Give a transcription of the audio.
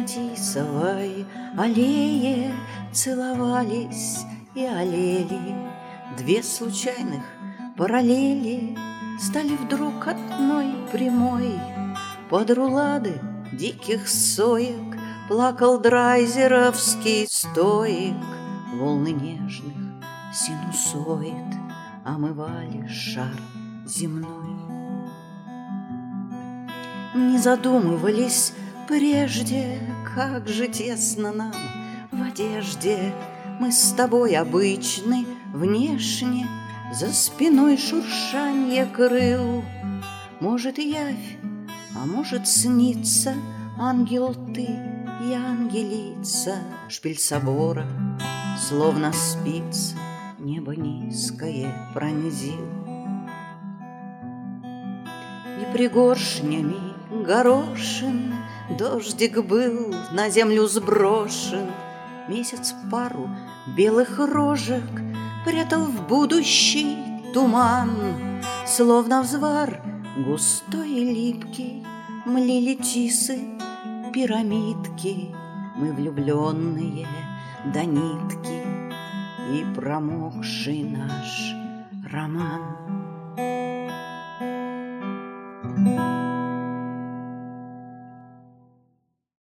на тисовой аллее целовались и олели. Две случайных параллели стали вдруг одной прямой. Под рулады диких соек плакал драйзеровский стоик. Волны нежных синусоид омывали шар земной. Не задумывались прежде, как же тесно нам в одежде. Мы с тобой обычны внешне, за спиной шуршанье крыл. Может, явь, а может, снится, ангел ты и ангелица. Шпиль собора, словно спица, небо низкое пронзил. И пригоршнями горошин дождик был на землю сброшен. Месяц пару белых рожек прятал в будущий туман. Словно взвар густой и липкий млели тисы пирамидки. Мы влюбленные до нитки и промокший наш роман.